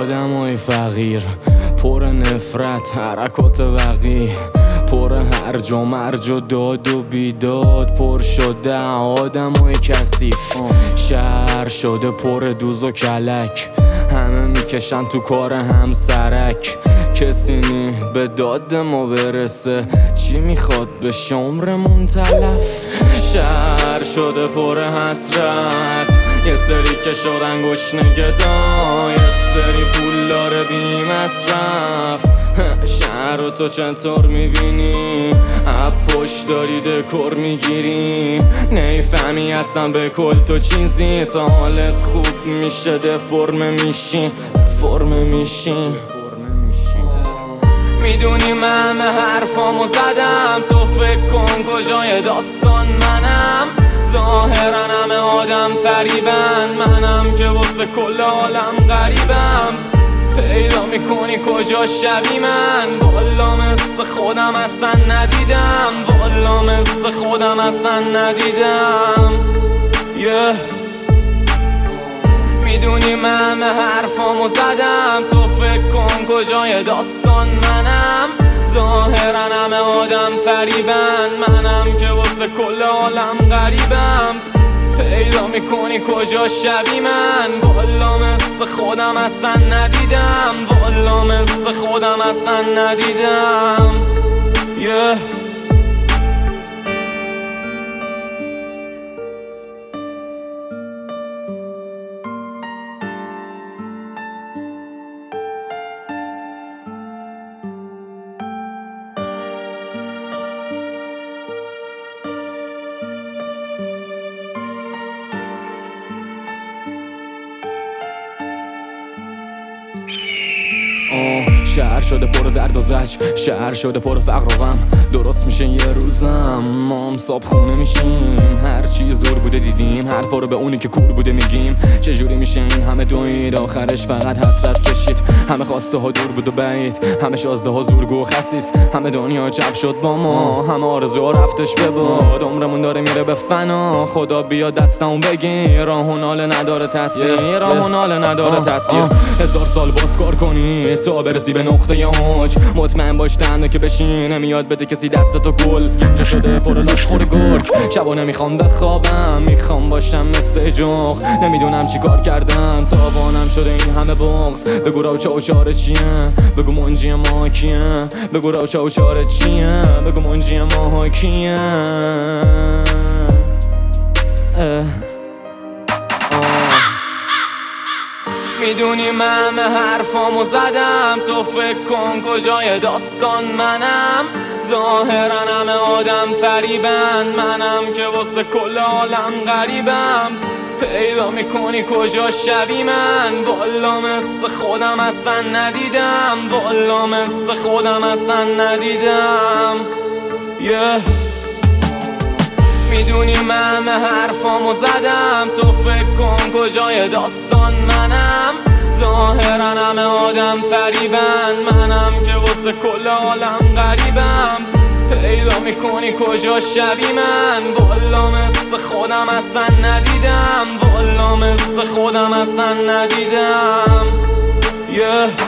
آدمای فقیر، پر نفرت، حرکات وقی، پر هرج و مرج و داد و بیداد، پر شده آدمای کثیف. شهر شده پر دوز و کلک، همه میکشن تو کار همسرک. کسی نی به داد ما برسه، چی میخواد بشه عمرمون تلف. شهر شده پر حسرت، یه سری که شدن گشنه گدا، یه سری پول داره بی مصرف. شهر رو تو چطور میبینی؟ اب پشت داری دکور میگیری، نیفهمی اصلا به کل تو چیزی. تا حالت خوب میشه دفرم میشی، فرم میشی. میدونی من همه حرفامو زدم، تو فکر کن کجای داستان منم. ظاهرا همه آدم فریبن، منم که واسه کل عالم غریبم. پیدا میکنی کجا شبی من، والا مثل خودم اصلا ندیدم، والا مثل خودم اصلا ندیدم. میدونی من همه حرفامو زدم، تو فکر کن کجای داستان منم. ظاهرا همه آدم فریبن، منم که واسه کل عالم غریبم. پیدا میکنی کجا شبی من، والا مثل خودم اصلا ندیدم، والا مثل خودم اصلا ندیدم. شهر شده پر درد و زج، شهر شده پر فقر و غم. درست میشه یه روزم ما هم صاحب خونه میشیم، هر چی زور بوده دیدیم، حرفا رو به اونی که کور بوده میگیم. چجوری میشه این همه دوید آخرش فقط حسرت کشید؟ همه خواسته ها دور بود و بعید، همه شازده ها زورگو و خسیس، همه دنیا چپ شد با ما، همه آرزو رفتش به باد. عمرمون داره میره به فنا، خدا بیا دستمون بگیر. راهون حال نداره تاثیر، راهون حال نداره تاثیر. 1000 سال باز کار کنی تا برسی به نقطه اوج. مطمئن باش تنها که بشین نمیاد بده کسی دستتو گل. گنجه شده پر لاش خور گرگ، شبا نمیخوام بخوابم، میخوام باشم مثل جغ. نمیدونم چی کار کردم تاوانم شده این همه بغض. بگو راوچه و چاره چیه، بگو منجی ما کیه، بگو راوچه و چاره چیه، بگو منجی ما کیه. میدونی من همه حرفامو زدم، تو فکر کن کجای داستان منم. ظاهرا همه آدم فریبن، منم که واسه کل عالم غریبم. پیدا میکنی کجا شبی من، والا مثل خودم اصلا ندیدم، والا مثل خودم اصلا ندیدم. میدونی من همه حرفامو زدم، تو فکر کن کجای داستان منم. ظاهرا همه آدم فریبن، منم که واسه کل عالم غریبم. پیدا میکنی کجا شبی من، والا مثل خودم اصلا ندیدم، والا مثل خودم اصلا ندیدم.